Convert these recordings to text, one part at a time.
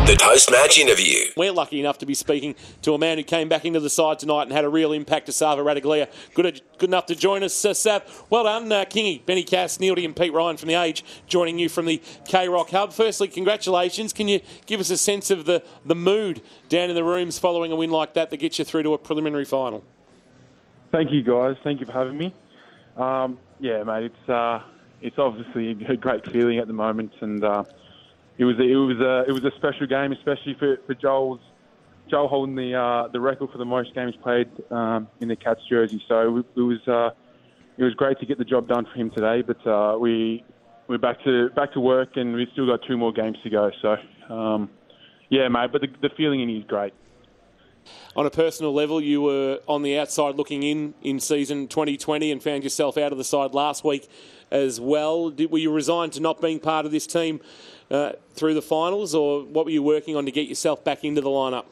The post-match interview. We're lucky enough to be speaking to a man who came back into the side tonight and had a real impact to Sava Radaglia. Good enough to join us, Sav. Well done, Kingy, Benny Cass, Neildy and Pete Ryan from The Age, joining you from the K-Rock Hub. Firstly, congratulations. Can you give us a sense of the mood down in the rooms following a win like that gets you through to a preliminary final? Thank you, guys. Thank you for having me. Yeah, mate, it's obviously a great feeling at the moment, and it was a special game, especially for Joel holding the record for the most games played in the Cats jersey. So it was great to get the job done for him today. But we're back to work, and we've still got 2 more games to go. So yeah, mate. But the feeling in here is great. On a personal level, you were on the outside looking in season 2020 and found yourself out of the side last week as well. Were you resigned to not being part of this team through the finals, or what were you working on to get yourself back into the lineup?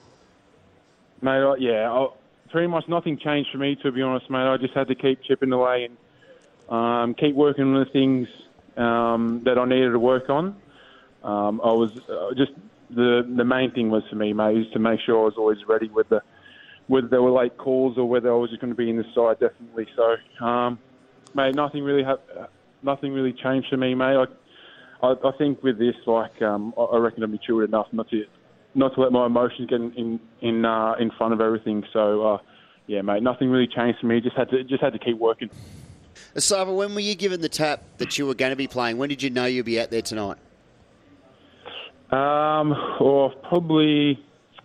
Mate, pretty much nothing changed for me, to be honest, mate. I just had to keep chipping away and keep working on the things that I needed to work on. I was just the main thing was for me, mate, is to make sure I was always ready whether there were late calls or whether I was just going to be in the side, definitely. So, mate, nothing really changed for me, mate. I think with this, I reckon I've matured enough not to let my emotions get in front of everything. So, yeah, mate, nothing really changed for me. Just had to keep working. Sava, when were you given the tap that you were going to be playing? When did you know you'd be out there tonight? Probably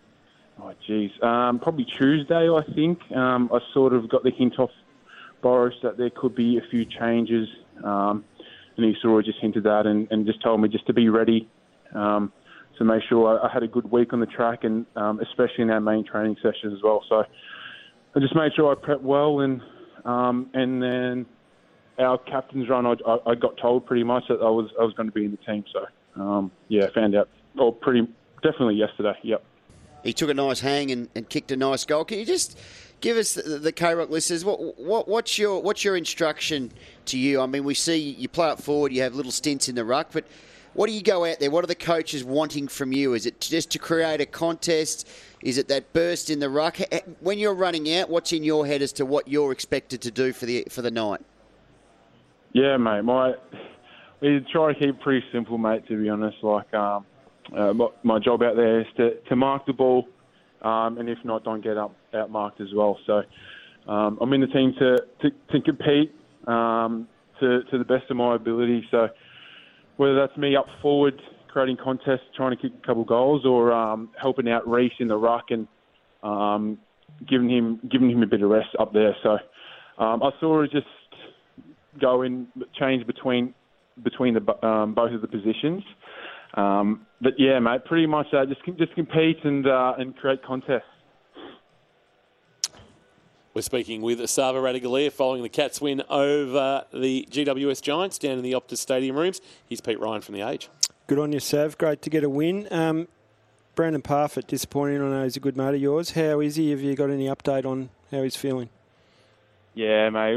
Tuesday, I think. I sort of got the hint off Boris that there could be a few changes, and he sort of just hinted that and just told me just to be ready to make sure I had a good week on the track, and especially in our main training sessions as well. So I just made sure I prepped well, and then our captain's run, I got told pretty much that I was going to be in the team. So yeah, found out definitely yesterday. Yep. He took a nice hang and kicked a nice goal. Can you just give us the K-Rock listeners what's your instruction to you? I mean, we see you play up forward, you have little stints in the ruck, but what do you go out there? What are the coaches wanting from you? Is it just to create a contest? Is it that burst in the ruck? When you're running out, what's in your head as to what you're expected to do for the night? Yeah, mate. We try to keep it pretty simple, mate. To be honest, my job out there is to mark the ball, and if not, don't get out marked as well. So I'm in the team to compete to the best of my ability. So whether that's me up forward creating contests, trying to kick a couple goals, or helping out Reece in the ruck and giving him a bit of rest up there. So I sort of just go in, change between the both of the positions. But yeah, mate, pretty much just compete and create contests. We're speaking with Sava Radaglia following the Cats win over the GWS Giants down in the Optus Stadium rooms. Here's Pete Ryan from The Age. Good on you, Sav. Great to get a win. Brandon Parfitt, disappointing. I know he's a good mate of yours. How is he? Have you got any update on how he's feeling? Yeah, mate,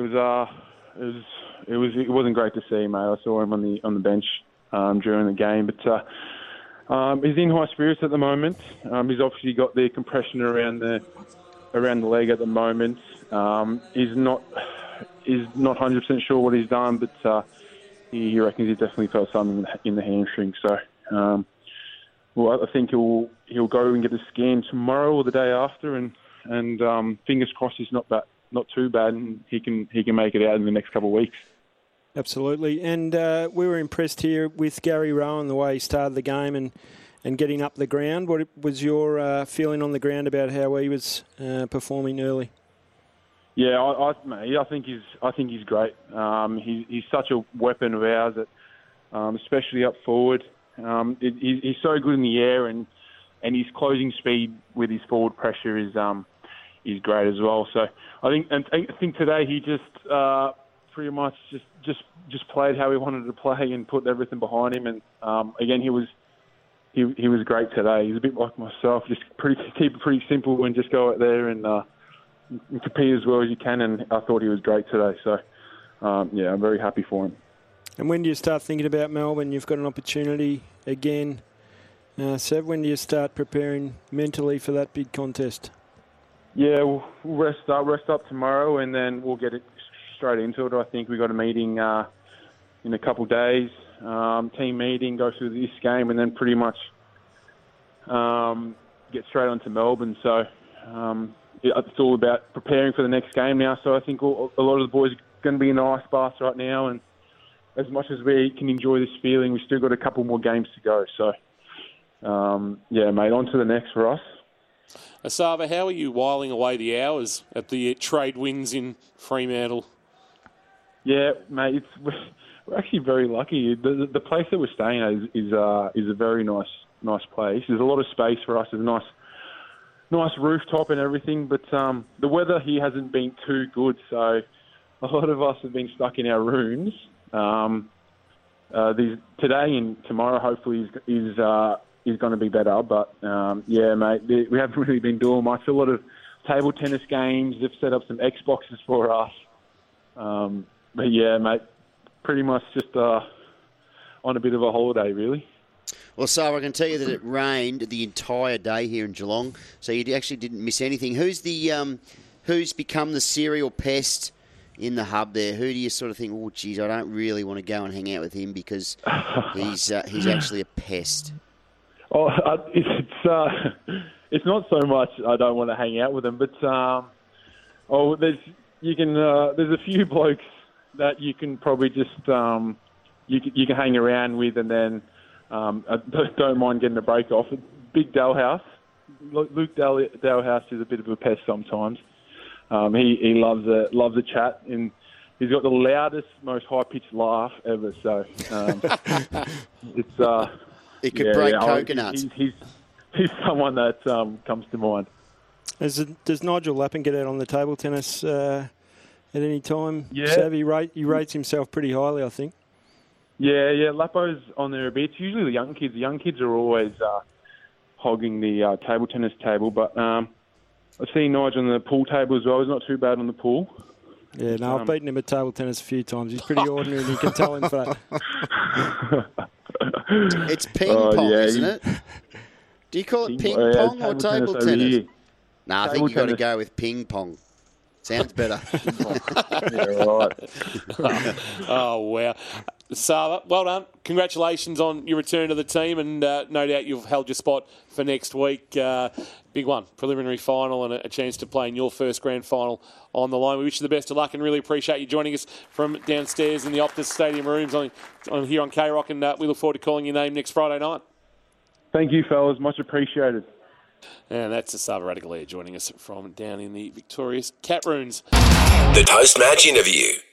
it wasn't great to see, mate. I saw him on the bench during the game, but he's in high spirits at the moment. He's obviously got the compression around the leg at the moment. He's not 100% sure what he's done, but he reckons he definitely felt something in the hamstring. So, well, I think he'll go and get a scan tomorrow or the day after, and fingers crossed he's not too bad, and he can make it out in the next couple of weeks. Absolutely. And we were impressed here with Gary Rowan, the way he started the game and getting up the ground. What was your feeling on the ground about how he was performing early? Yeah, I think he's great. He's such a weapon of ours, especially up forward. He's so good in the air, and his closing speed with his forward pressure is great as well. So I think today he just pretty much just played how he wanted to play and put everything behind him. And again, he was great today. He's a bit like myself, just keep it pretty simple and just go out there and compete as well as you can. And I thought he was great today. So yeah, I'm very happy for him. And when do you start thinking about Melbourne? You've got an opportunity again Sev, when do you start preparing mentally for that big contest? Yeah, we'll rest up tomorrow, and then we'll get it straight into it. I think we got a meeting in a couple of days, team meeting, go through this game, and then pretty much get straight onto Melbourne. So it's all about preparing for the next game now. So I think a lot of the boys are going to be in the ice baths right now, and as much as we can enjoy this feeling, we've still got a couple more games to go. So, yeah, mate, on to the next for us. Esava, how are you whiling away the hours at the trade winds in Fremantle? Yeah, mate, we're actually very lucky. The place that we're staying at is a very nice place. There's a lot of space for us. There's a nice rooftop and everything, but the weather here hasn't been too good, so a lot of us have been stuck in our rooms. Today and tomorrow hopefully is going to be better, but yeah, mate, we haven't really been doing much. A lot of table tennis games. They've set up some Xboxes for us, but yeah, mate, pretty much just on a bit of a holiday, really. Well, Sarah, I can tell you that it rained the entire day here in Geelong, so you actually didn't miss anything. Who's become the serial pest in the hub there? Who do you sort of think, oh, geez, I don't really want to go and hang out with him because he's actually a pest? Oh, it's not so much I don't want to hang out with him, but there's a few blokes that you can probably just you can hang around with, and then I don't mind getting a break off. Big Dalhouse, Luke Dalhouse is a bit of a pest sometimes. He loves a chat, and he's got the loudest, most high-pitched laugh ever. So it's it could break coconuts. He's someone that comes to mind. Does Nigel Lappin get out on the table tennis at any time? Yeah. Savvy he rates himself pretty highly, I think. Yeah, Lappo's on there a bit. It's usually the young kids. The young kids are always hogging the table tennis table, but I've seen Nigel on the pool table as well. He's not too bad on the pool. Yeah, no, I've beaten him at table tennis a few times. He's pretty ordinary, and you can tell him for that. It's ping pong, isn't it? Do you call it ping pong or table tennis? No, I think you've got to go with ping pong. Sounds better. Yeah, right. Oh, wow. Sava, well done. Congratulations on your return to the team, and no doubt you've held your spot for next week. Big one, preliminary final, and a chance to play in your first grand final on the line. We wish you the best of luck and really appreciate you joining us from downstairs in the Optus Stadium rooms on here on K-Rock, and we look forward to calling your name next Friday night. Thank you, fellas. Much appreciated. And that's Esava Ratugolea joining us from down in the victorious Cat Runes. The post-match interview.